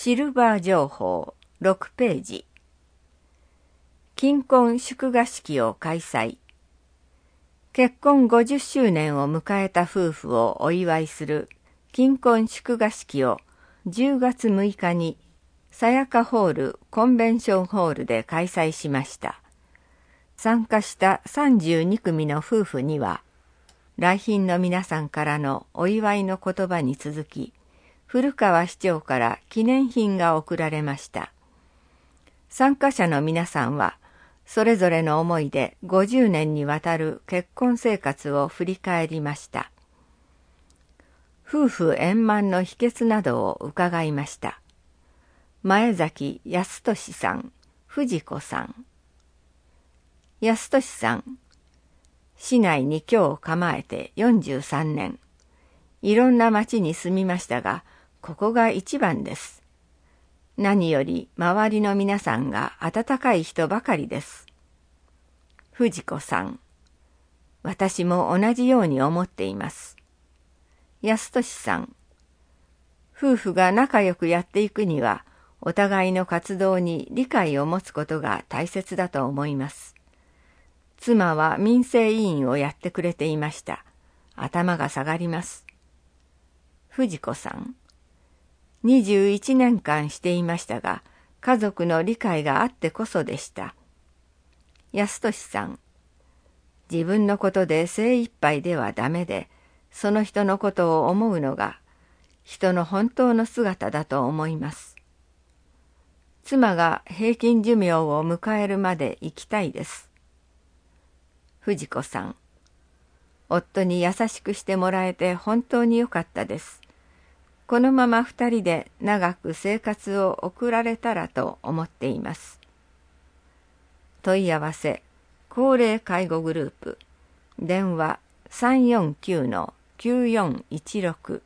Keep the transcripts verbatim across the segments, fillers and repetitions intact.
シルバー情報ろくページ。金婚祝賀式を開催。結婚ごじゅっしゅうねんを迎えた夫婦をお祝いする金婚祝賀式をじゅうがつむいかにさやかホールコンベンションホールで開催しました。参加したさんじゅうにくみの夫婦には、来賓の皆さんからのお祝いの言葉に続き、古川市長から記念品が贈られました。参加者の皆さんは、それぞれの思いでごじゅうねんにわたる結婚生活を振り返りました。夫婦円満の秘訣などを伺いました。前崎康俊さん、藤子さん。康俊さん、市内に居を構えてよんじゅうさんねん。いろんな町に住みましたが、ここが一番です。何より周りの皆さんが温かい人ばかりです。藤子さん、私も同じように思っています。康俊さん、夫婦が仲良くやっていくには、お互いの活動に理解を持つことが大切だと思います。妻は民生委員をやってくれていました。頭が下がります。藤子さん、にじゅういちねんかんしていましたが、家族の理解があってこそでした。康俊さん、自分のことで精一杯ではダメで、その人のことを思うのが、人の本当の姿だと思います。妻が平均寿命を迎えるまで生きたいです。藤子さん、夫に優しくしてもらえて本当によかったです。このまま二人で長く生活を送られたらと思っています。問い合わせ、高齢介護グループ、電話 さんよんきゅうのきゅうよんいちろく。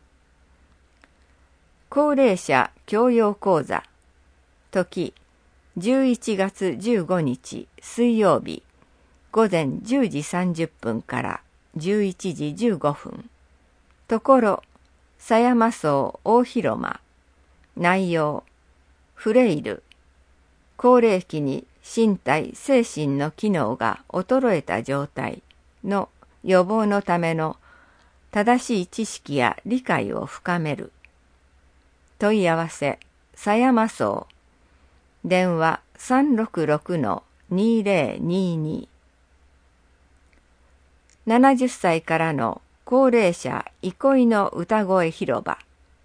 高齢者教養講座、時じゅういちがつじゅうごにち水曜日、午前じゅうじさんじゅっぷんからじゅういちじじゅうごふん。ところ、狭山荘大広間。内容、フレイル。高齢期に身体・精神の機能が衰えた状態の予防のための正しい知識や理解を深める。問い合わせ、狭山荘。電話 さんろくろくのにぜろにに。ななじゅっさいからの高齢者憩いの歌声広場。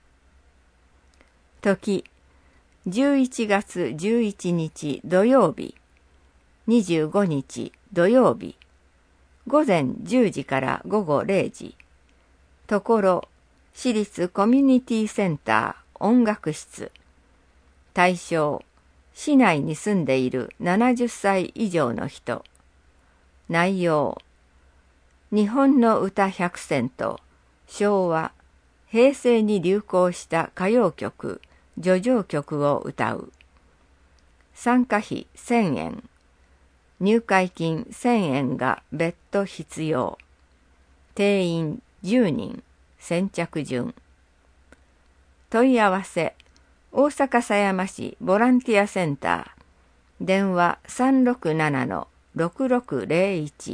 時、じゅういちがつじゅういちにち土曜日、にじゅうごにち土曜日、午前じゅうじから午後れいじ。ところ、市立コミュニティセンター音楽室。対象、市内に住んでいるななじゅっさい以上の人。内容、日本の歌ひゃくせんと昭和、平成に流行した歌謡曲、叙情曲を歌う。参加費せんえん。入会金せんえんが別途必要。定員じゅうにん、先着順。問い合わせ、大阪狭山市ボランティアセンター。電話 さんろくななのろくろくぜろいち。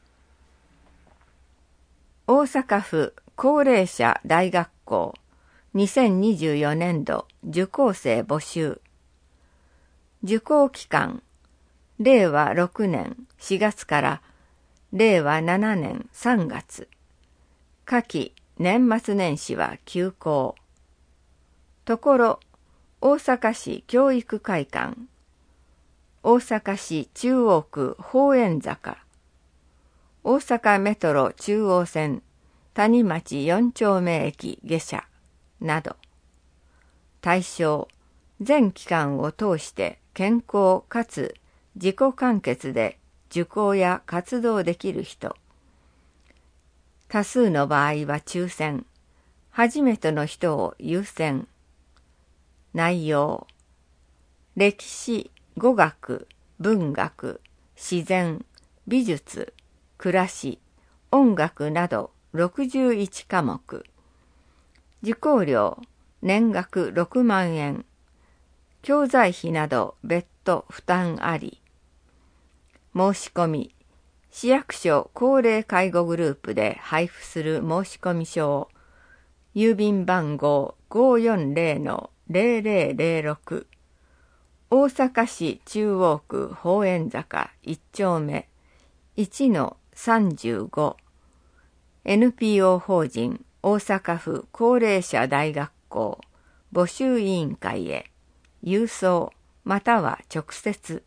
大阪府高齢者大学校にせんにじゅうよねんど受講生募集。受講期間、れいわろくねんしがつかられいわななねんさんがつ。夏季年末年始は休校。ところ、大阪市教育会館、大阪市中央区宝円坂、大阪メトロ中央線谷町よんちょうめ駅下車など。対象、全期間を通して健康かつ自己完結で受講や活動できる人。多数の場合は抽選、初めての人を優先。内容、歴史、語学、文学、自然、美術、暮らし、音楽などろくじゅういちかもく。受講料年額ろくまんえん、教材費など別途負担あり。申し込み、市役所高齢介護グループで配布する申込書を、郵便番号 ごーよんぜろのぜろぜろぜろろく、大阪市中央区宝円坂いっ丁目 いちのさんじゅうご エヌピーオー 法人大阪府高齢者大学校募集委員会へ郵送または直接。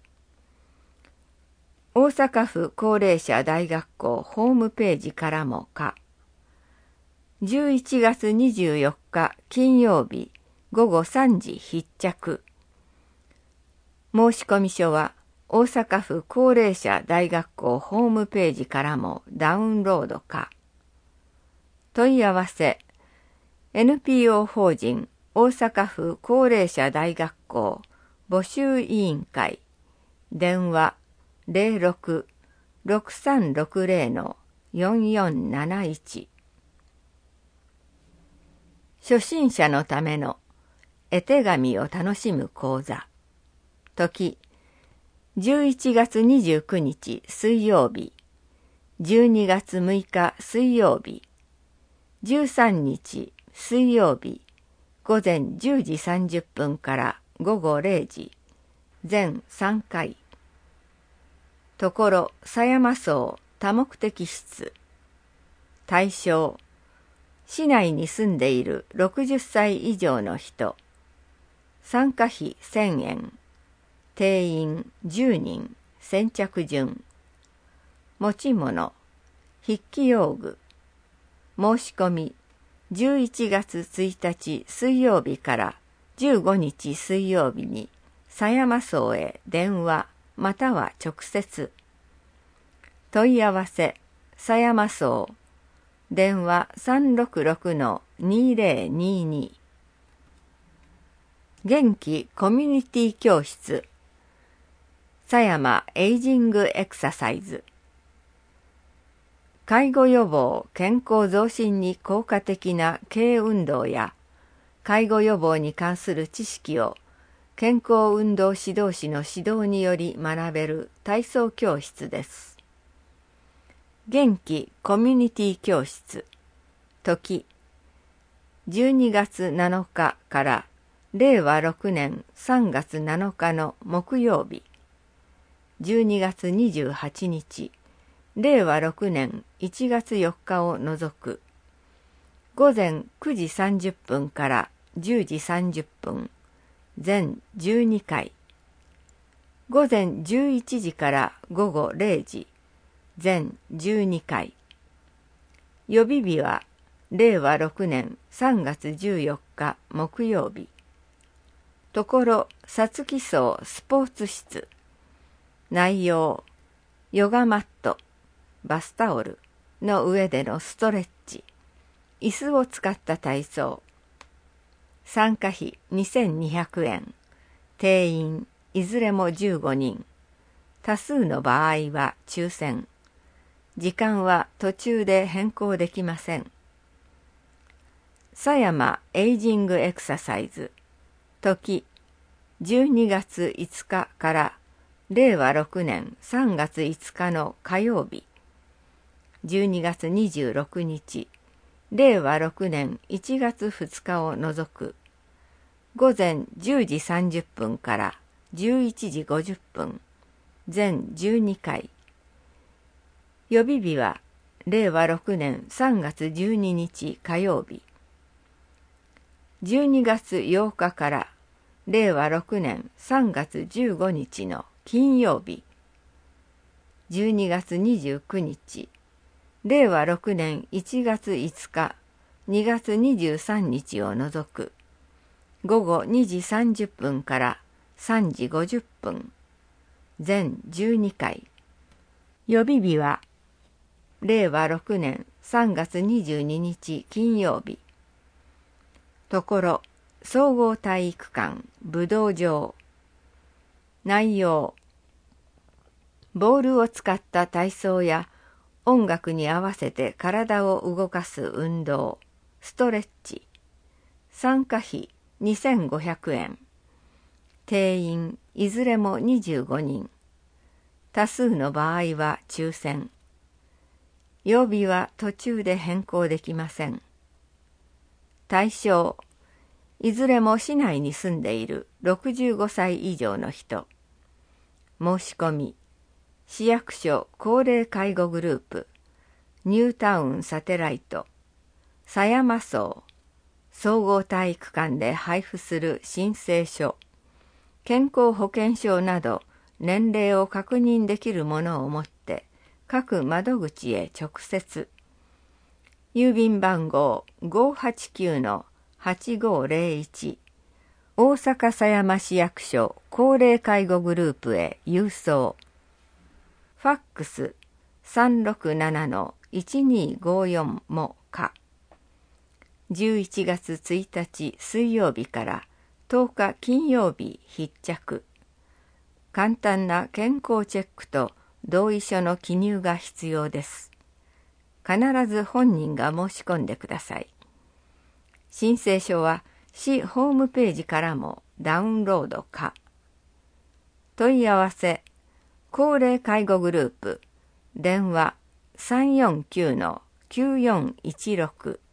大阪府高齢者大学校ホームページからもか。じゅういちがつにじゅうよっか金曜日ごごさんじ必着。申込書は大阪府高齢者大学校ホームページからもダウンロードか。問い合わせ エヌピーオー 法人大阪府高齢者大学校募集委員会電話 ゼロろく ろくさんろくゼロ のよんよんなないち。初心者のための絵手紙を楽しむ講座。時じゅういちがつにじゅうくにち水曜日、じゅうにがつむいか水曜日、じゅうさんにち水曜日、午前じゅうじさんじゅっぷんから午後れいじ、全さんかい。ところ狭山荘多目的室。対象、市内に住んでいるろくじゅっさい以上の人。参加費せんえん。定員じゅうにん、先着順。持ち物、筆記用具。申し込み、じゅういちがつついたち水曜日からじゅうごにち水曜日に狭山荘へ電話または直接。問い合わせ、狭山荘。電話 さんろくろくのにぜろにに。元気コミュニティ教室。狭山エイジングエクササイズ。介護予防・健康増進に効果的な軽運動や介護予防に関する知識を健康運動指導士の指導により学べる体操教室です。元気コミュニティ教室。時じゅうにがつなのかかられいわろくねんさんがつなのかの木曜日。じゅうにがつにじゅうはちにち、れいわろくねんいちがつよっかを除く。午前くじさんじゅっぷんからじゅうじさんじゅっぷん、全じゅうにかい。午前じゅういちじから午後れいじ、全じゅうにかい。予備日はれいわろくねんさんがつじゅうよっか木曜日。ところさつき荘スポーツ室。内容、ヨガマット、バスタオルの上でのストレッチ、椅子を使った体操。参加費にせんにひゃくえん。定員いずれもじゅうごにん。多数の場合は抽選。時間は途中で変更できません。狭山エイジングエクササイズ。時じゅうにがついつかかられいわろくねんさんがついつかの火曜日。じゅうにがつにじゅうろくにち、れいわろくねんいちがつふつかを除く。午前じゅうじさんじゅっぷんからじゅういちじごじゅっぷん、全じゅうにかい。予備日はれいわろくねんさんがつじゅうににち火曜日。じゅうにがつようかかられいわろくねんさんがつじゅうごにちの金曜日。じゅうにがつにじゅうくにち、れいわろくねんいちがついつか、にがつにじゅうさんにちを除く。午後にじさんじゅっぷんからさんじごじゅっぷん、全じゅうにかい。予備日はれいわろくねんさんがつにじゅうににち金曜日。ところ総合体育館武道場。内容、ボールを使った体操や音楽に合わせて体を動かす運動、ストレッチ。 参加費にせんごひゃくえん。定員いずれもにじゅうごにん。多数の場合は抽選。曜日は途中で変更できません。対象、いずれも市内に住んでいるろくじゅうごさい以上の人。申し込み、市役所高齢介護グループ、ニュータウンサテライト、狭山荘、総合体育館で配布する申請書、健康保険証など年齢を確認できるものを持って各窓口へ直接。郵便番号 ごーはちきゅうのはちごーぜろいち 大阪狭山市役所高齢介護グループへ郵送。ファックス さんろくななのいちにごよん も可。じゅういちがつついたち水曜日からとおか金曜日必着。簡単な健康チェックと同意書の記入が必要です。必ず本人が申し込んでください。申請書は市ホームページからもダウンロード可。問い合わせ、高齢介護グループ、電話 さんよんきゅうのきゅうよんいちろく